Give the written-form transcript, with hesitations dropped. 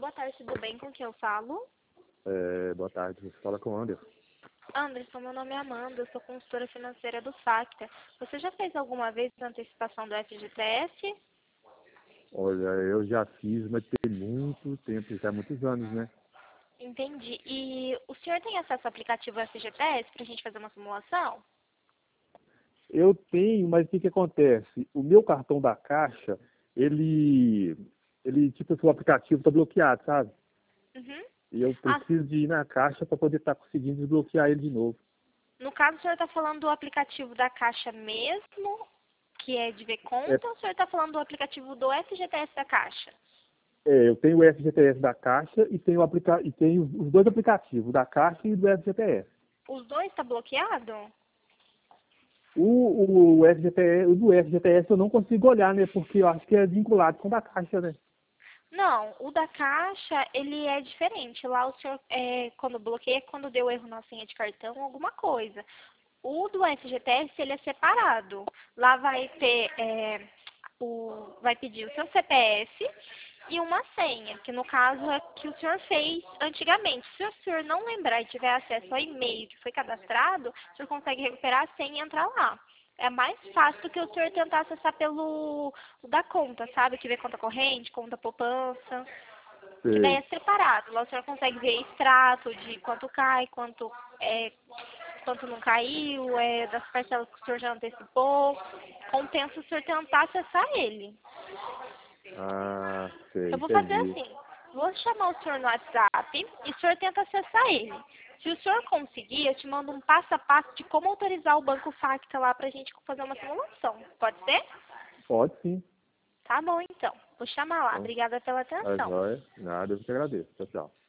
boa tarde, tudo bem? Com quem eu falo? Boa tarde, você fala com o Anderson. Anderson, meu nome é Amanda, eu sou consultora financeira do Facta. Você já fez alguma vez a antecipação do FGTS? Olha, eu já fiz, mas tem muito tempo, já há muitos anos, né? Entendi. E o senhor tem acesso ao aplicativo FGTS para a gente fazer uma simulação? Eu tenho, mas o que que acontece? O meu cartão da Caixa, tipo assim, o aplicativo está bloqueado, sabe? Uhum. E eu Ah, preciso de ir na Caixa para poder estar conseguindo desbloquear ele de novo. no caso, o senhor está falando do aplicativo da Caixa mesmo, que é de ver É, conta, ou o senhor está falando do aplicativo do FGTS da Caixa? eu tenho o FGTS da Caixa e tenho os dois aplicativos, o da Caixa e do FGTS. Os dois estão bloqueados? O do FGTS eu não consigo olhar, né? Porque eu acho que é vinculado com o da Caixa, né? Não, o da Caixa, ele é diferente. Lá o senhor, quando bloqueia, é quando deu erro na senha de cartão, alguma coisa. O do FGTS, ele é separado. Lá vai ter, vai pedir o seu CPF e uma senha, que no caso é que o senhor fez antigamente. Se o senhor não lembrar e tiver acesso ao e-mail que foi cadastrado, o senhor consegue recuperar a senha e entrar lá. É mais fácil do que o senhor tentar acessar pelo o da conta, sabe? Que vê conta corrente, conta poupança. Que daí Sei. é separado. Lá o senhor consegue ver extrato de quanto cai, quanto não caiu, das parcelas que o senhor já antecipou. Compensa o senhor tentar acessar ele. Ah, sei, Eu vou fazer entendi. assim, vou chamar o senhor no WhatsApp e o senhor tenta acessar ele. Se o senhor conseguir, eu te mando um passo a passo de como autorizar o Banco Facta lá pra gente fazer uma simulação. Pode ser? Pode sim. Tá bom, então. Vou chamar lá. Então, Obrigada pela tá atenção. jóia. Nada, eu que agradeço. Tchau, tchau.